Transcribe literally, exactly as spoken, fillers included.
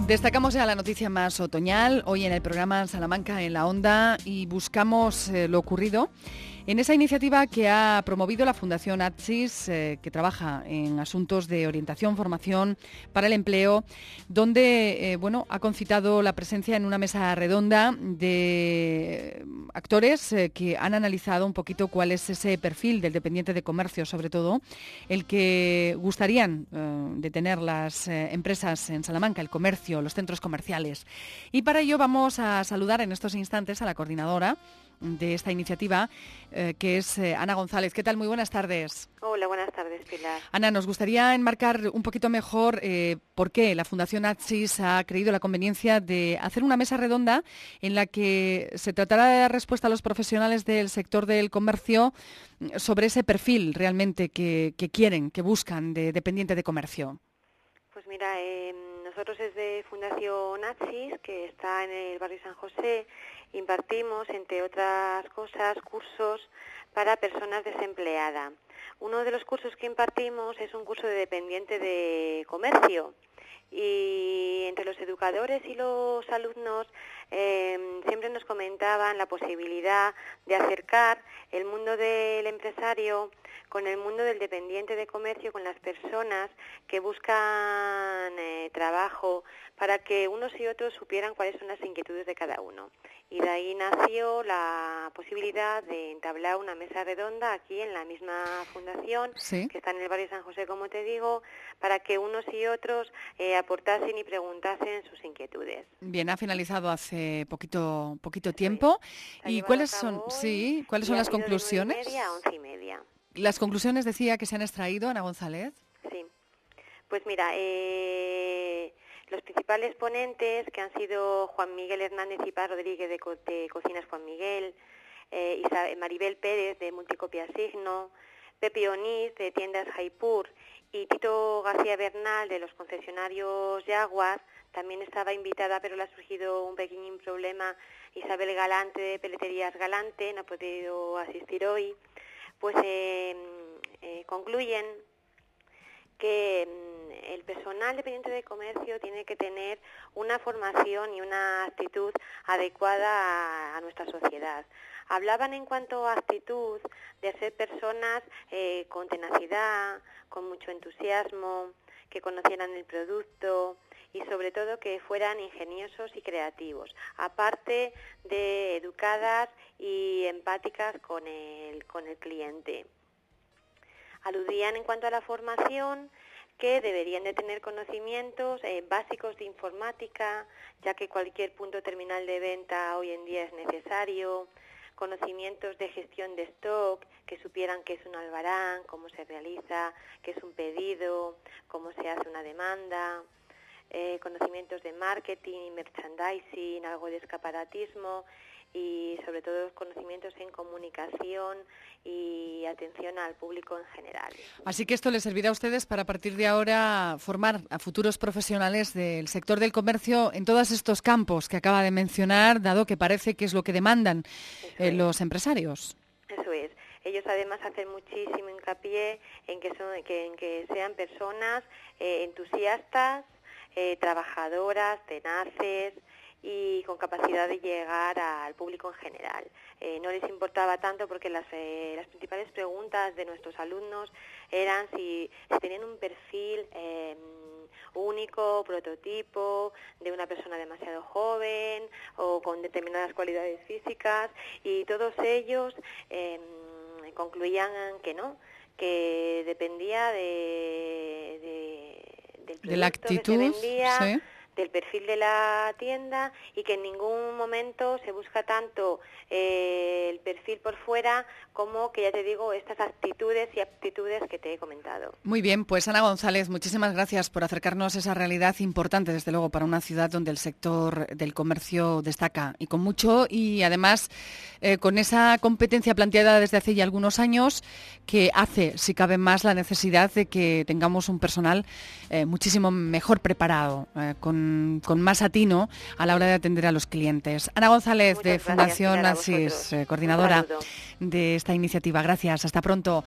Destacamos ya la noticia más otoñal, hoy en el programa Salamanca en la Onda, y buscamos eh, lo ocurrido en esa iniciativa que ha promovido la Fundación ATSIS, eh, que trabaja en asuntos de orientación, formación para el empleo, donde eh, bueno, ha concitado la presencia en una mesa redonda de actores eh, que han analizado un poquito cuál es ese perfil del dependiente de comercio, sobre todo el que gustarían eh, de tener las eh, empresas en Salamanca, el comercio, los centros comerciales. Y para ello vamos a saludar en estos instantes a la coordinadora de esta iniciativa, eh, que es eh, Ana González. ¿Qué tal? Muy buenas tardes. Hola, buenas tardes, Pilar. Ana, nos gustaría enmarcar un poquito mejor eh, por qué la Fundación ATSIS ha creído la conveniencia de hacer una mesa redonda en la que se tratará de dar respuesta a los profesionales del sector del comercio sobre ese perfil realmente que, que quieren, que buscan de dependiente de comercio. Pues mira, eh, nosotros desde Fundación ATSIS, que está en el barrio San José, impartimos, entre otras cosas, cursos para personas desempleadas. Uno de los cursos que impartimos es un curso de dependiente de comercio, y entre los educadores y los alumnos eh, siempre nos comentaban la posibilidad de acercar el mundo del empresario con el mundo del dependiente de comercio, con las personas que buscan eh, trabajo, para que unos y otros supieran cuáles son las inquietudes de cada uno. Y de ahí nació la posibilidad de entablar una mesa redonda aquí en la misma fundación, ¿Sí? que está en el barrio San José, como te digo, para que unos y otros eh, aportasen y preguntasen sus inquietudes. Bien, ha finalizado hace poquito poquito tiempo. Sí. ¿Y cuáles son, sí, cuáles son las conclusiones? De nueve y media a once y media. Las conclusiones, decía, que se han extraído, Ana González. Sí. Pues mira, eh, los principales ponentes, que han sido Juan Miguel Hernández y Paz Rodríguez de, Co- de Cocinas Juan Miguel, eh, Isabel, Maribel Pérez de Multicopia Signo, Pepe Onís de Tiendas Jaipur y Tito García Bernal de los concesionarios Jaguar. También estaba invitada, pero le ha surgido un pequeño problema, Isabel Galante de Peleterías Galante, no ha podido asistir hoy. Pues eh, eh, concluyen que mm, el personal dependiente de comercio tiene que tener una formación y una actitud adecuada a, a nuestra sociedad. Hablaban en cuanto a actitud de ser personas eh, con tenacidad, con mucho entusiasmo, que conocieran el producto y sobre todo que fueran ingeniosos y creativos, aparte de educadas y empáticas con el, con el cliente. Aludían en cuanto a la formación que deberían de tener conocimientos eh, básicos de informática, ya que cualquier punto terminal de venta hoy en día es necesario, conocimientos de gestión de stock, que supieran qué es un albarán, cómo se realiza, qué es un pedido, cómo se hace una demanda, eh, conocimientos de marketing, merchandising, algo de escaparatismo y sobre todo conocimientos en comunicación y atención al público en general. Así que esto les servirá a ustedes para a partir de ahora formar a futuros profesionales del sector del comercio en todos estos campos que acaba de mencionar, dado que parece que es lo que demandan eh, los empresarios. Eso es. Ellos además hacen muchísimo hincapié en que, son, que, en que sean personas eh, entusiastas, eh, trabajadoras, tenaces y con capacidad de llegar al público en general. Eh, no les importaba tanto porque las, eh, las principales preguntas de nuestros alumnos eran si, si tenían un perfil eh, único, prototipo, de una persona demasiado joven o con determinadas cualidades físicas, y todos ellos eh, concluían que no, que dependía de, de, del producto de la actitud, que se vendía, ¿sí?, del perfil de la tienda, y que en ningún momento se busca tanto eh, el perfil por fuera como, que ya te digo, estas actitudes y aptitudes que te he comentado. Muy bien, pues Ana González, muchísimas gracias por acercarnos a esa realidad importante, desde luego, para una ciudad donde el sector del comercio destaca y con mucho, y además eh, con esa competencia planteada desde hace ya algunos años que hace, si cabe más, la necesidad de que tengamos un personal eh, muchísimo mejor preparado, eh, con con más atino a la hora de atender a los clientes. Ana González, Muchas de gracias, Fundación Pilar, a ATSIS, vosotros. eh, coordinadora Un saludo. de esta iniciativa. Gracias, hasta pronto.